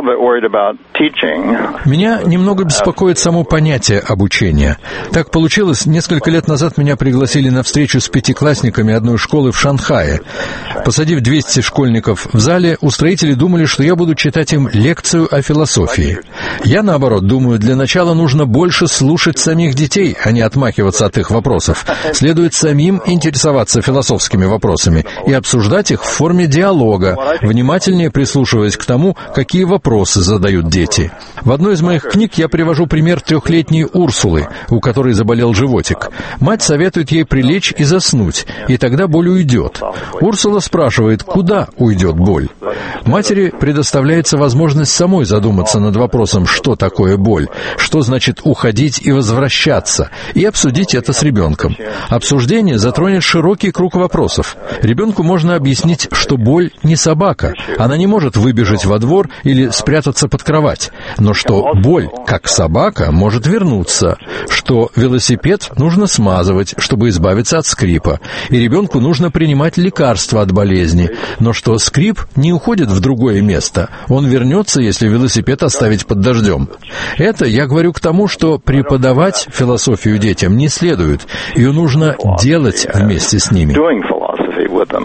Меня немного беспокоит само понятие обучения. Так получилось, несколько лет назад меня пригласили на встречу с пятиклассниками одной школы в Шанхае. Посадив двести школьников в зале, устроители думали, что я буду читать им лекцию о философии. Я, наоборот, думаю, для начала нужно больше слушать самих детей, а не отмахиваться от их вопросов. Следует самим интересоваться философскими вопросами и обсуждать их в форме диалога, внимательнее прислушиваясь к тому, какие вопросы задают дети. В одной из моих книг я привожу пример трехлетней Урсулы, у которой заболел животик. Мать советует ей прилечь и заснуть, и тогда боль уйдет. Урсула спрашивает, куда уйдет боль. Матери предоставляется возможность самой задуматься над вопросом, что такое боль, что значит уходить и возвращаться, и обсудить это с ребенком. Обсуждение затронет широкий круг вопросов. Ребенку можно объяснить, что боль не собака, она не может выбежать во двор или спрятаться под кровать, но что боль, как собака, может вернуться, что велосипед нужно смазывать, чтобы избавиться от скрипа, и ребенку нужно принимать лекарства от болезни, но что скрип не уходит в другое место, он вернется, если велосипед оставить под дождем. Это я говорю к тому, что преподавать философию детям не следует, ее нужно делать вместе с ними.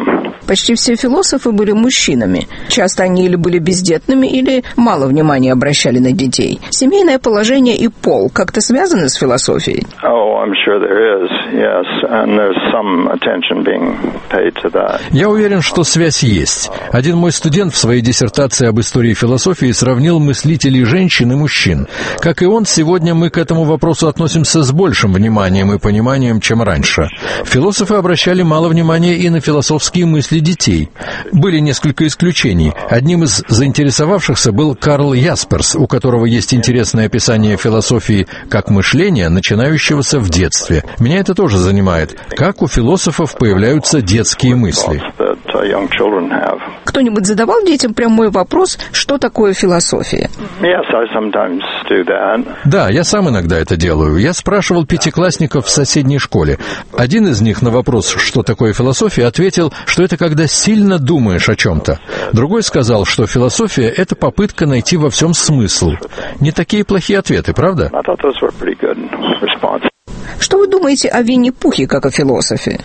почти все философы были мужчинами. Часто они или были бездетными, или мало внимания обращали на детей. Семейное положение и пол как-то связаны с философией? Oh, I'm sure there is, yes, and there's some attention being paid to that. Я уверен, что связь есть. Один мой студент в своей диссертации об истории философии сравнил мыслителей женщин и мужчин. Как и он, сегодня мы к этому вопросу относимся с большим вниманием и пониманием, чем раньше. Философы обращали мало внимания и на философские мысли детей. Были несколько исключений. Одним из заинтересовавшихся был Карл Ясперс, у которого есть интересное описание философии как мышления, начинающегося в детстве. Меня это тоже занимает. Как у философов появляются детские мысли? Кто-нибудь задавал детям прямой вопрос, что такое философия? Да, я сам иногда это делаю. Я спрашивал пятиклассников в соседней школе. Один из них на вопрос, что такое философия, ответил, что это когда сильно думаешь о чем-то. Другой сказал, что философия — это попытка найти во всем смысл. Не такие плохие ответы, правда? Что вы думаете о Винни-Пухе как о философе?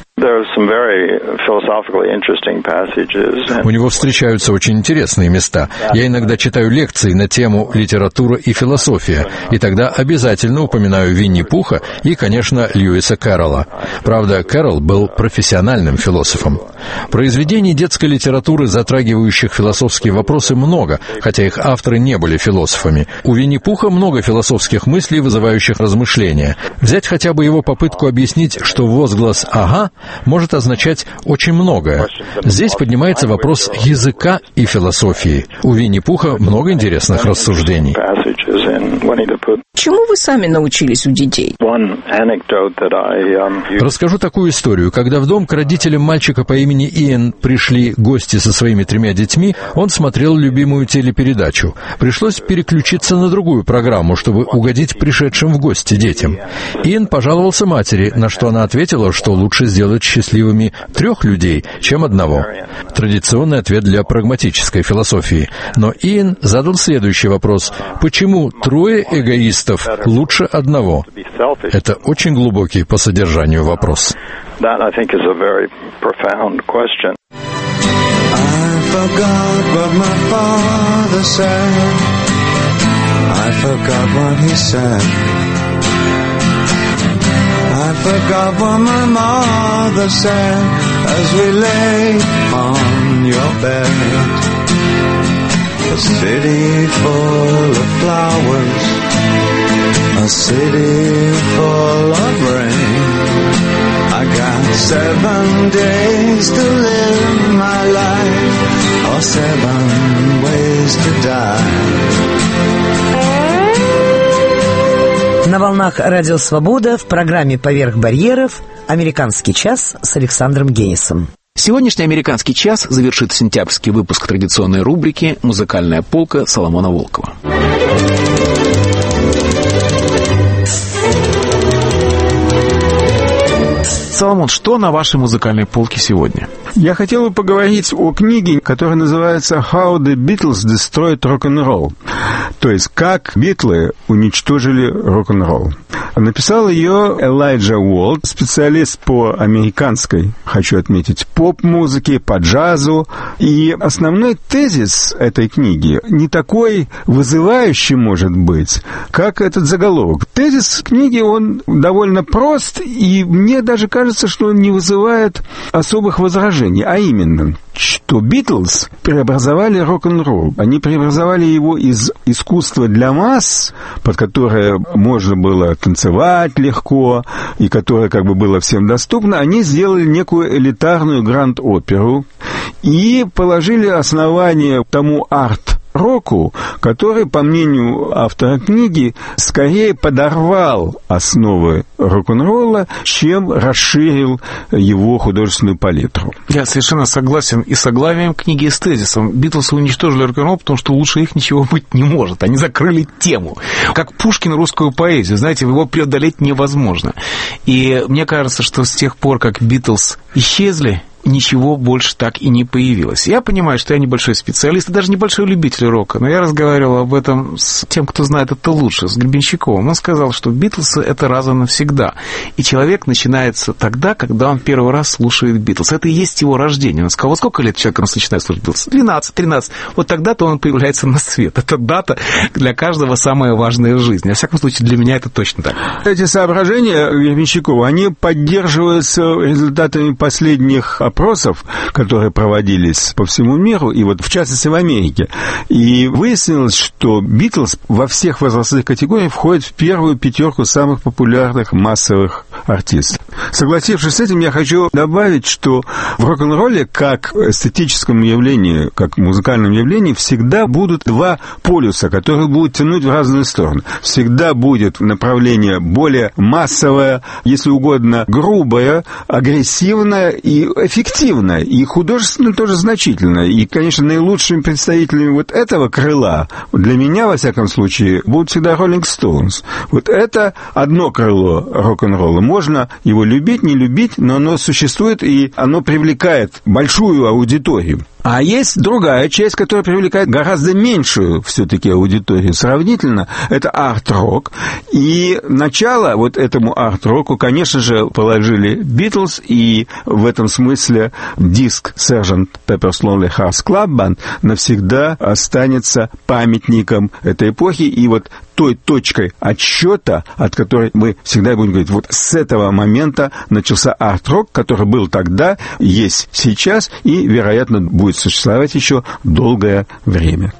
У него встречаются очень интересные места. Я иногда читаю лекции на тему «Литература и философия», и тогда обязательно упоминаю Винни-Пуха и, конечно, Льюиса Кэрролла. Правда, Кэрролл был профессиональным философом. Произведений детской литературы, затрагивающих философские вопросы, много, хотя их авторы не были философами. У Винни-Пуха много философских мыслей, вызывающих размышления. Взять хотя бы его попытку объяснить, что возглас «ага» может означать очень многое. Здесь поднимается вопрос языка и философии. У Винни-Пуха много интересных рассуждений. Чему вы сами научились у детей? Расскажу такую историю. Когда в дом к родителям мальчика по имени Иэн пришли гости со своими тремя детьми, он смотрел любимую телепередачу. Пришлось переключиться на другую программу, чтобы угодить пришедшим в гости детям. Иэн пожаловался матери, на что она ответила, что лучше сделать счастливыми трех людей, чем одного. Традиционный ответ для прагматической философии. Но Иэн задал следующий вопрос. Почему трое эгоистов лучше одного? Это очень глубокий по содержанию вопрос. I forgot what my mother said as we lay on your bed. A city full of flowers, a city full of rain. I got seven days to live my life, or seven ways to die. На волнах Радио Свобода в программе «Поверх барьеров» «Американский час» с Александром Генисом. Сегодняшний «Американский час» завершит сентябрьский выпуск традиционной рубрики «Музыкальная полка» Соломона Волкова. Соломон, что на вашей музыкальной полке сегодня? Я хотел бы поговорить о книге, которая называется «How the Beatles Destroyed Rock'n'Roll». То есть, как Битлы уничтожили рок-н-ролл. Написал ее Элайджа Уолт, специалист по американской, хочу отметить, поп-музыке, по джазу. И основной тезис этой книги не такой вызывающий, может быть, как этот заголовок. Тезис книги, он довольно прост, и мне даже кажется, что он не вызывает особых возражений. А именно, что Битлз преобразовали рок-н-ролл. Они преобразовали его из искусства для масс, под которое можно было танцевать легко, и которое как бы было всем доступно, они сделали некую элитарную гранд-оперу и положили основание тому арт року, который, по мнению автора книги, скорее подорвал основы рок-н-ролла, чем расширил его художественную палитру. Я совершенно согласен и с оглавием книги, и с тезисом. Битлз уничтожили рок-н-ролл, потому что лучше их ничего быть не может. Они закрыли тему. Как Пушкин русскую поэзию. Знаете, его преодолеть невозможно. И мне кажется, что с тех пор, как Битлз исчезли ничего больше так и не появилось. Я понимаю, что я небольшой специалист и даже небольшой любитель рока, но я разговаривал об этом с тем, кто знает это лучше, с Гребенщиковым. Он сказал, что Битлсы — это раз и навсегда. И человек начинается тогда, когда он первый раз слушает Битлз. Это и есть его рождение. Он сказал, вот сколько лет человек начинает слушать Битлз? двенадцать, тринадцать. Вот тогда-то он появляется на свет. Это дата для каждого самая важная в жизни. Во всяком случае, для меня это точно так. Эти соображения Гребенщикова, они поддерживаются результатами последних опросов, которые проводились по всему миру, и вот в частности в Америке. И выяснилось, что Битлз во всех возрастных категориях входит в первую пятерку самых популярных массовых артистов. Согласившись с этим, я хочу добавить, что в рок-н-ролле, как эстетическом явлении, как музыкальном явлении, всегда будут два полюса, которые будут тянуть в разные стороны. Всегда будет направление более массовое, если угодно, грубое, агрессивное и эффективное, и художественно тоже значительно. И, конечно, наилучшими представителями вот этого крыла, для меня, во всяком случае, будут всегда Rolling Stones. Вот это одно крыло рок-н-ролла. Можно его любить, не любить, но оно существует, и оно привлекает большую аудиторию. А есть другая часть, которая привлекает гораздо меньшую все-таки аудиторию сравнительно. Это арт-рок. И начало вот этому арт-року, конечно же, положили Битлз, и в этом смысле диск сержант Pepper's Lonely Hearts Club Band навсегда останется памятником этой эпохи. И вот той точкой отсчета, от которой мы всегда будем говорить, вот с этого момента начался арт-рок, который был тогда, есть сейчас и, вероятно, будет существовать еще долгое время.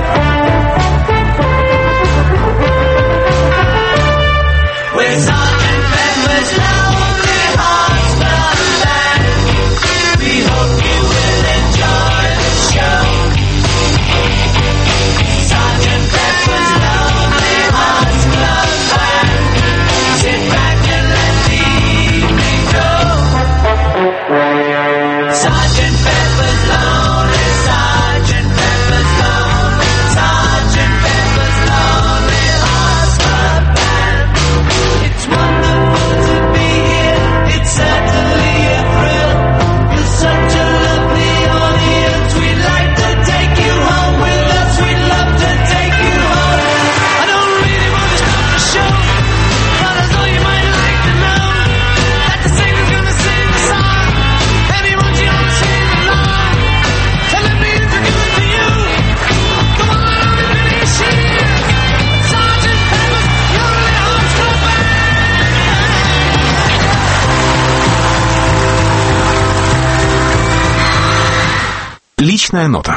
Личная нота.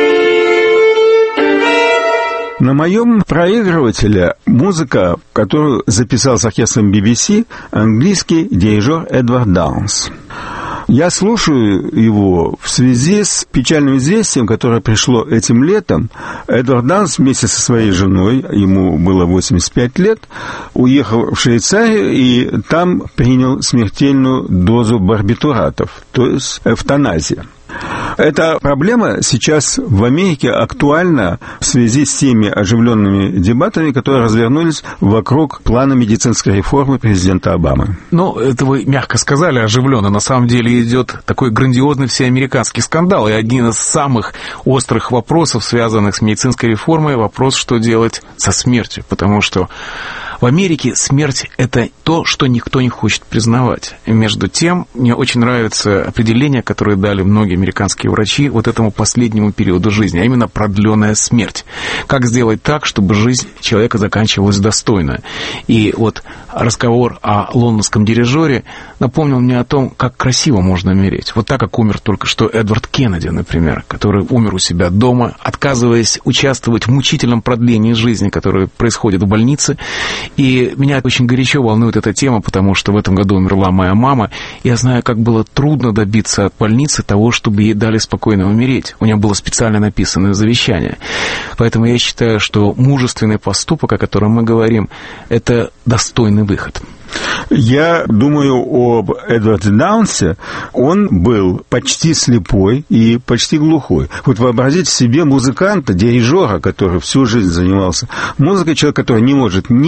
На моем проигрывателе музыка, которую записал с оркестром би би си английский дирижер Эдвард Даунс. Я слушаю его в связи с печальным известием, которое пришло этим летом. Эдвард Даунс вместе со своей женой, ему было восемьдесят пять лет, уехал в Швейцарию и там принял смертельную дозу барбитуратов, то есть эвтаназия. Эта проблема сейчас в Америке актуальна в связи с теми оживленными дебатами, которые развернулись вокруг плана медицинской реформы президента Обамы. Ну, это вы мягко сказали, оживленно. На самом деле идет такой грандиозный всеамериканский скандал. И один из самых острых вопросов, связанных с медицинской реформой, вопрос, что делать со смертью. Потому что в Америке смерть – это то, что никто не хочет признавать. И между тем, мне очень нравится определение, которое дали многие американские врачи вот этому последнему периоду жизни, а именно продленная смерть. Как сделать так, чтобы жизнь человека заканчивалась достойно. И вот разговор о лондонском дирижере напомнил мне о том, как красиво можно умереть. Вот так, как умер только что Эдвард Кеннеди, например, который умер у себя дома, отказываясь участвовать в мучительном продлении жизни, которое происходит в больнице. И меня очень горячо волнует эта тема, потому что в этом году умерла моя мама. Я знаю, как было трудно добиться от больницы того, чтобы ей дали спокойно умереть. У нее было специально написанное завещание. Поэтому я считаю, что мужественный поступок, о котором мы говорим, это достойный выход. Я думаю об Эдварде Даунсе. Он был почти слепой и почти глухой. Вот вообразите себе музыканта, дирижера, который всю жизнь занимался музыкой, человек, который не может ни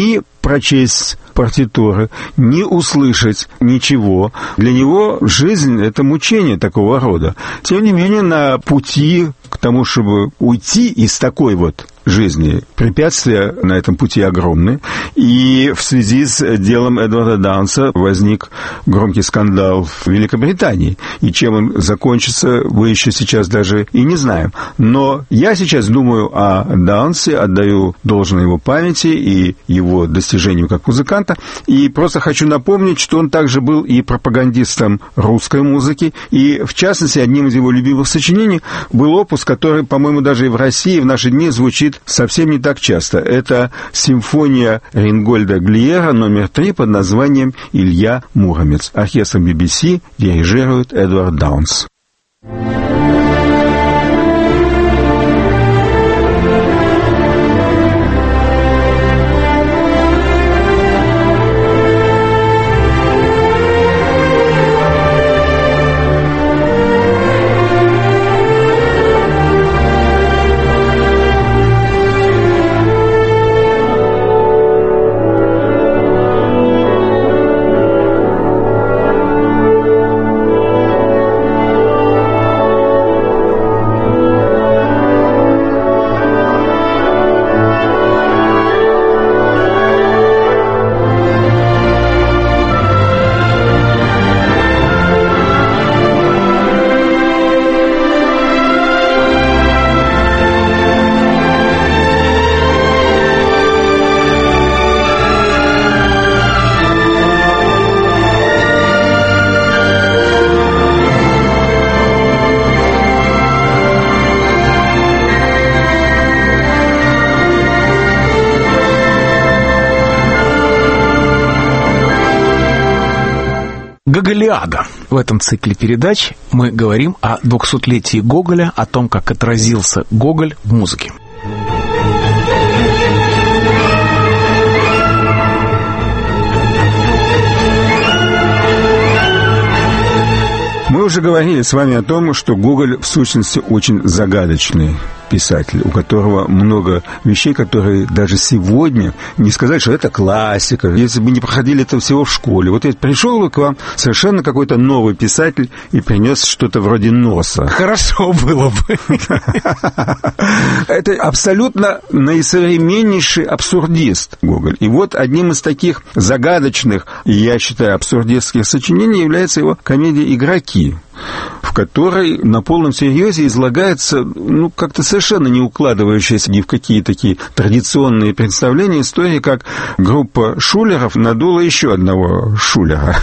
прочесть партитуры, не услышать ничего. Для него жизнь — это мучение такого рода. Тем не менее, на пути к тому, чтобы уйти из такой вот жизни, препятствия на этом пути огромны. И в связи с делом Эдварда Даунса возник громкий скандал в Великобритании. И чем он закончится, вы еще сейчас даже и не знаем. Но я сейчас думаю о Даунсе, отдаю должное его памяти и его достижению как музыканта. И просто хочу напомнить, что он также был и пропагандистом русской музыки. И, в частности, одним из его любимых сочинений был опус, который, по-моему, даже и в России в наши дни звучит совсем не так часто. Это симфония Рейнгольда Глиера номер три под названием «Илья Муромец». Оркестром би би си дирижирует Эдвард Даунс. Гоголиада. В этом цикле передач мы говорим о двухсотлетии Гоголя, о том, как отразился Гоголь в музыке. Мы уже говорили с вами о том, что Гоголь в сущности очень загадочный писатель, у которого много вещей, которые даже сегодня не сказать, что это классика, если бы не проходили это всего в школе. Вот я пришел бы к вам совершенно какой-то новый писатель и принес что-то вроде носа. Хорошо было бы. Это абсолютно наисовременнейший абсурдист Гоголь. И вот одним из таких загадочных, я считаю, абсурдистских сочинений является его комедия «Игроки», в которой на полном серьезе излагается, ну, как-то совершенно не укладывающаяся ни в какие такие традиционные представления истории, как группа шулеров надула еще одного шулера.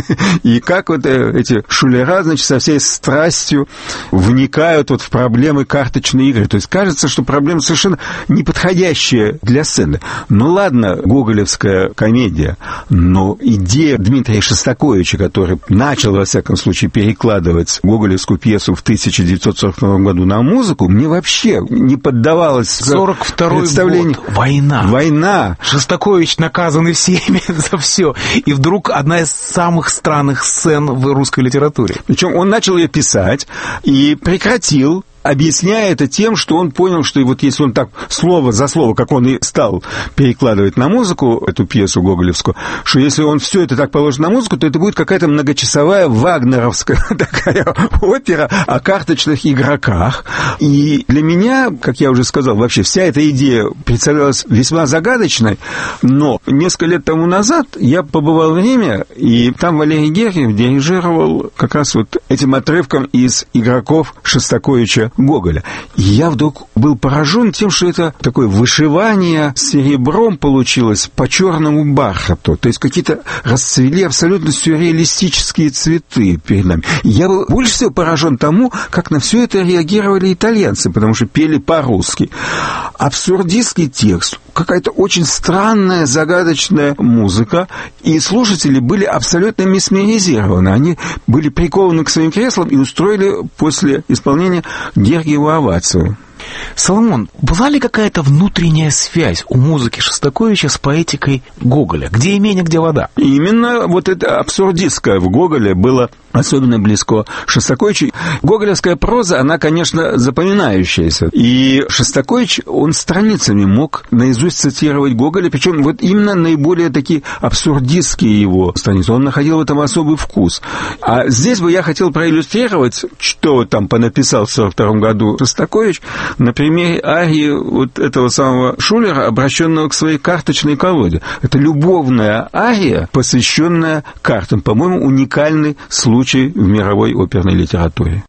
И как вот эти шулера, значит, со всей страстью вникают вот в проблемы карточной игры. То есть кажется, что проблема совершенно неподходящая для сцены. Ну ладно, гоголевская комедия, но идея Дмитрия Шостаковича, который начал, во всяком случае, перекладывать гоголевскую пьесу в тысяча девятьсот сорок втором году на музыку, мне вообще не поддавалось сорок второй представлению. Год. Война. Война. Шостакович наказанный всеми за все. И вдруг одна из самых странных сцен в русской литературе. Причем он начал ее писать и прекратил, объясняя это тем, что он понял, что вот если он так слово за слово, как он и стал перекладывать на музыку эту пьесу гоголевскую, что если он все это так положит на музыку, то это будет какая-то многочасовая вагнеровская такая опера о карточных игроках. И для меня, как я уже сказал, вообще вся эта идея представлялась весьма загадочной, но несколько лет тому назад я побывал в Риме, и там Валерий Гергиев дирижировал как раз вот этим отрывком из «Игроков» Шостаковича Гоголя. И я вдруг был поражен тем, что это такое вышивание серебром получилось по черному бархату. То есть какие-то расцвели абсолютно сюрреалистические цветы перед нами. И я был больше всего поражен тому, как на все это реагировали итальянцы, потому что пели по-русски. Абсурдистский текст, какая-то очень странная, загадочная музыка, и слушатели были абсолютно месмеризированы. Они были прикованы к своим креслам и устроили после исполнения Гергиеву овацию. Соломон, была ли какая-то внутренняя связь у музыки Шостаковича с поэтикой Гоголя? Где имение, где вода? Именно вот это абсурдистское в Гоголе было особенно близко Шостаковичу. Гоголевская проза, она, конечно, запоминающаяся. И Шостакович, он страницами мог наизусть цитировать Гоголя, причем вот именно наиболее такие абсурдистские его страницы. Он находил в этом особый вкус. А здесь бы я хотел проиллюстрировать, что там понаписал в сорок втором году Шостакович на примере арии вот этого самого Шулера, обращенного к своей карточной колоде. Это любовная ария, посвященная картам. По-моему, уникальный случай в мировой оперной литературе.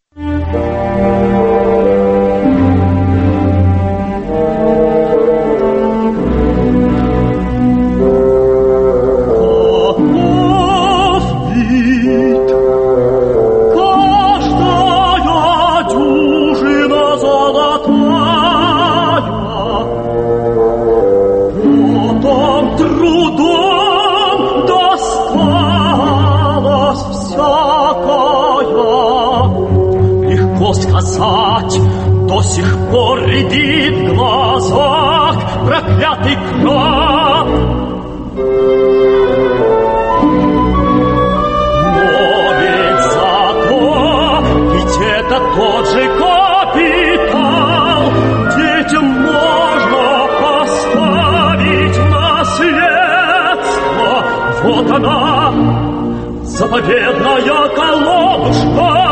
До сих пор рябит в глазах проклятый краб. Но ведь зато, ведь это тот же капитал, детям можно поставить наследство. Вот она, заповедная колодушка,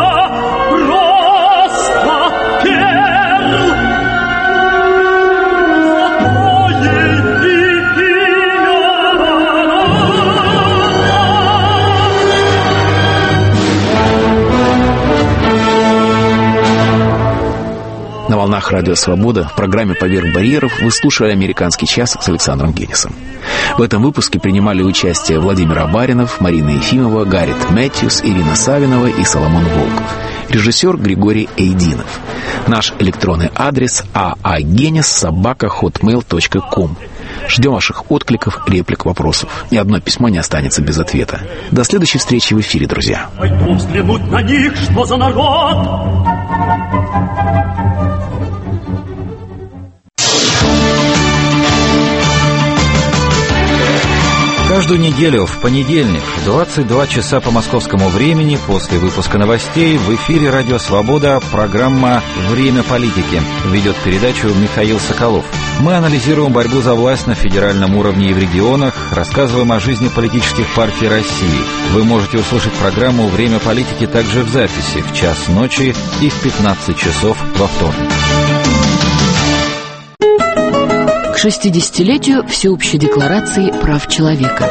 На волнах Радио Свобода в программе «Поверх барьеров» вы слушали «Американский час» с Александром Генисом. В этом выпуске принимали участие Владимир Абаринов, Марина Ефимова, Гаррит Мэтьюс, Ирина Савинова и Соломон Волков. Режиссер Григорий Эйдинов. Наш электронный адрес aagenis собака хотмейл точка ком. Ждем ваших откликов, реплик, вопросов. Ни одно письмо не останется без ответа. До следующей встречи в эфире, друзья. Пойду взглянуть на них, что за народ. Каждую неделю в понедельник в двадцать два часа по московскому времени после выпуска новостей в эфире «Радио Свобода» программа «Время политики». Ведет передачу Михаил Соколов. Мы анализируем борьбу за власть на федеральном уровне и в регионах, рассказываем о жизни политических партий России. Вы можете услышать программу «Время политики» также в записи в час ночи и в пятнадцать часов во вторник. К шестидесятилетию Всеобщей декларации прав человека.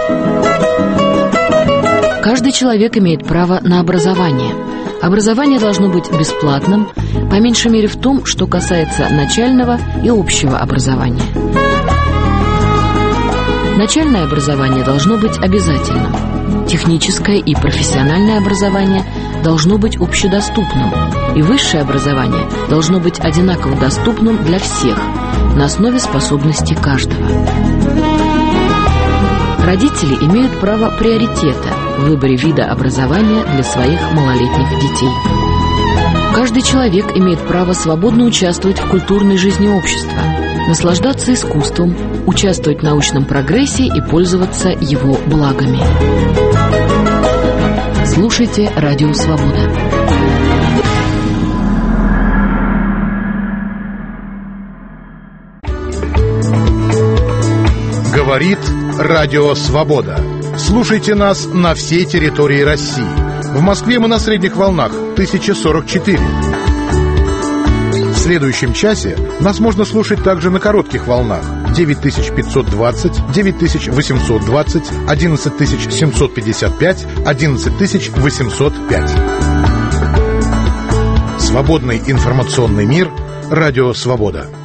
Каждый человек имеет право на образование. Образование должно быть бесплатным, по меньшей мере в том, что касается начального и общего образования. Начальное образование должно быть обязательным. Техническое и профессиональное образование должно быть общедоступным. И высшее образование должно быть одинаково доступным для всех, на основе способностей каждого. Родители имеют право приоритета в выборе вида образования для своих малолетних детей. Каждый человек имеет право свободно участвовать в культурной жизни общества, наслаждаться искусством, участвовать в научном прогрессе и пользоваться его благами. Слушайте «Радио Свобода». Говорит Радио Свобода. Слушайте нас на всей территории России. В Москве мы на средних волнах тысяча сорок четыре. В следующем часе нас можно слушать также на коротких волнах девять тысяч пятьсот двадцать, девять тысяч восемьсот двадцать, одиннадцать тысяч семьсот пятьдесят пять, одиннадцать тысяч восемьсот пять. Свободный информационный мир. Радио Свобода.